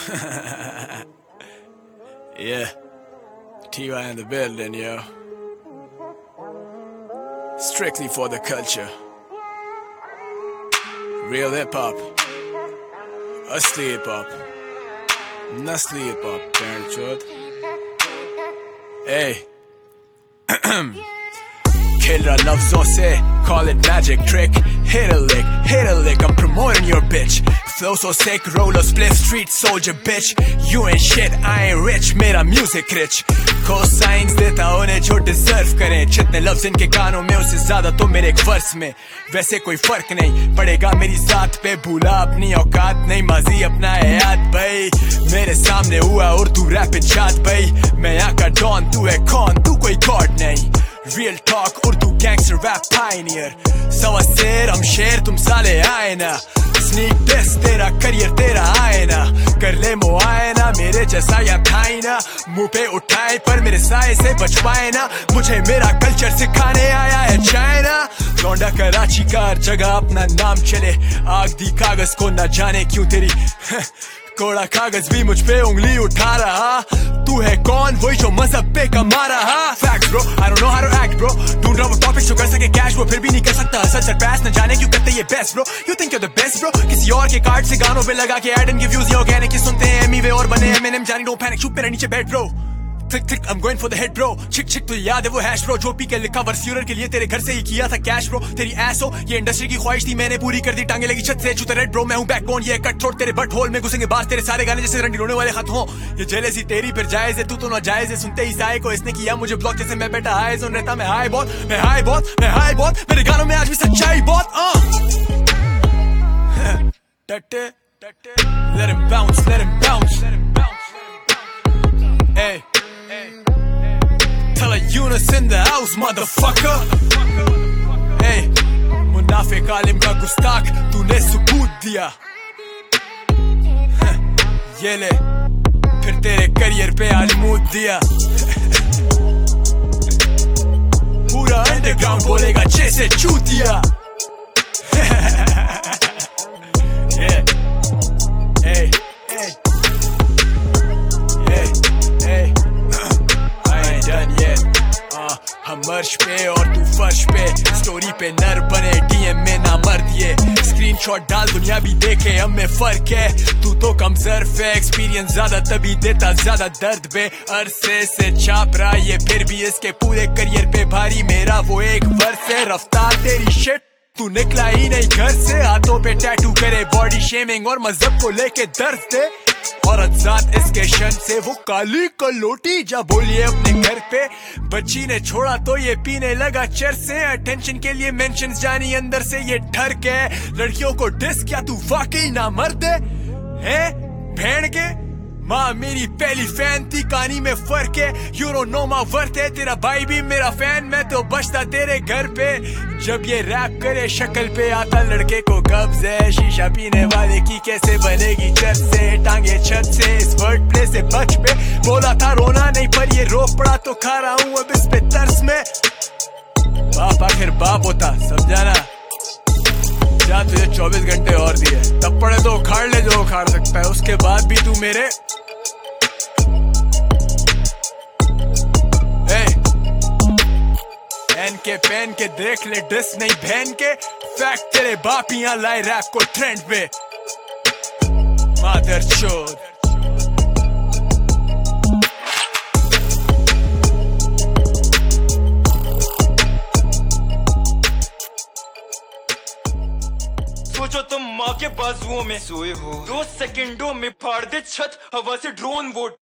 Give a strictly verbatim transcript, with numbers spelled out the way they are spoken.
Yeah, T Y in the building, yo. Strictly for the culture. Real hip hop. Asli hip hop. Nasli hip hop, parent chod. Hey. Kill रहा लफ्जों से, call it magic trick. Hit a lick, hit a lick, I'm promoting your bitch. Flow so sick, roll a split, street soldier bitch. You ain't shit, I ain't rich, मेरा music rich. Cosigns देता उन्हें जो deserve करें. जितने लफ्ज इनके कानों में उससे ज्यादा तो मेरे एक वर्स में. वैसे कोई फर्क नहीं पड़ेगा मेरी जात पे. भूला अपनी औकात नहीं, माजी अपना है याद भाई. मेरे सामने हुआ उर्दू रैप इजाद भाई. मैं यहाँ का डॉन, तू है कौन, तू कोई गॉड नहीं. Real talk, Urdu gangster rap pioneer. सवा शेर हम शेर, तुम साले आए ना. Sneak diss, तेरा करियर तेरा आए ना. कर ले मुआयना, मेरे जैसा या खाई ना. मुंह पे उठाए पर मेरे साए से बच पाए ना. मुझे मेरा कल्चर सिखाने आया है चाइना. लौंडा कराची का हर जगह अपना नाम चले. आग दी कागज को न जाने क्यों तेरी कोड़ा कागज भी मुझ पे उंगली उठा रहा. तू है कौन, वही जो मजहब पे कमा रहा. Facts bro, I don't know how to act bro. ढूंढ रहा वो टॉपिक जो कर सके कैश bro, फिर भी नहीं कर सकता असल सरपास. न जाने क्यों करते ये best bro. You think you're the best bro. किसी और के कार्ड से गानों पे लगा के एड एंड गिव व्यूज. ये ऑर्गेनिक ये सुनते हैं एमी वे और बने एमएनएम. जानी डोंट पैनिक, चुप मेरे नीचे बैठ bro. Click click, I'm going for the head bro. Chick chick तुझे याद है वो हैश bro. जो पी के लिखा वर्स फ्यूरर के लिए तेरे घर से ही किया था कैश bro. तेरी ऐस हो ये इंडस्ट्री की ख्वाहिश थी, मैंने पूरी कर दी. टांगे लगी छत से छूते रेड bro. मैं हूँ बैकबोन, ये कट थ्रोट तेरे बट होल में घुसेंगे बास. तेरे सारे गाने जैसे रंडी रोने वाले खत्म हो. ये जेलसी तेरी फिर जायज है, तू तो नाजायज है. सुनते ही साए को इसने किया मुझे ब्लॉक, जैसे मैं बेटा हाई जोन रहता. मैं हाई बहुत, मैं हाई बहुत, मैं हाई बहुत. मेरे गानों में आज भी सच्चाई बहुत. टट्टे टट्टे, let him bounce, let him bounce, let him bounce. Hey. Tell a Yunus in the house, motherfucker. Hey, मुनाफिक आलिम का गुस्ताख, तूने सबूत दिया. ये ले, फिर तेरे करियर पे आजमूद दिया. पूरा अंडरग्राउंड बोलेगा जैसे चूतिया. Yeah, hey, hey, hey, hey. Done yet. uh, हम अर्श पे और तू फर्श पे. स्टोरी पे नर बने, डीएम में ना मर दिए. स्क्रीनशॉट डाल दुनिया भी देखे, हम में फर्क है. तू तो कम ज़र्फ है, एक्सपीरियंस ज्यादा तभी देता ज्यादा दर्द बे. अरसे से छाप रहा ये फिर भी इसके पूरे करियर पे भारी. मेरा वो एक वर्ष है, रफ्तार तेरी शिट. तू निकला ही नहीं घर से, हाथों पे टैटू करे बॉडी शेमिंग और मजहब को लेके दर्द दे. औरत जात इसके शन से वो काली कलोटी. जा बोलिए अपने घर पे, बच्ची ने छोड़ा तो ये पीने लगा चर से. अटेंशन के लिए मेंशंस जानी अंदर से ये ठर के. लड़कियों को डिस, क्या तू वाकई ना मर्द है भेड़ के. माँ मेरी पहली फैन थी, कहानी में फर्क है. You don't know my worth है. तेरा भाई भी मेरा फैन, मैं तो बचता तेरे घर पे. जब ये रैप करे शक्ल पे आता लड़के को कब्ज है. शीशा पीने वाले की कैसे बनेगी चट से. टांगे छत से इस वर्ड प्ले से बच पे. बोला था रोना नहीं पर ये रो पड़ा तो खा रहा हूँ अब इस पे तरस में. बाप आखिर बाप होता, समझा ना. जा तुझे चौबीस घंटे और दिए, तब पड़े तो उखाड़ ले जो उखाड़ सकता है. उसके बाद भी तू मेरे एन के पेन के देख ले डिस नहीं बहन के. फैक्ट तेरे बाप यहाँ लाए रैप को ट्रेंड पे. मादर चोद. सोचो तुम माँ के बाजुओं में सोए हो, दो सेकंडों में फाड़ दे छत, हवा से ड्रोन वोट.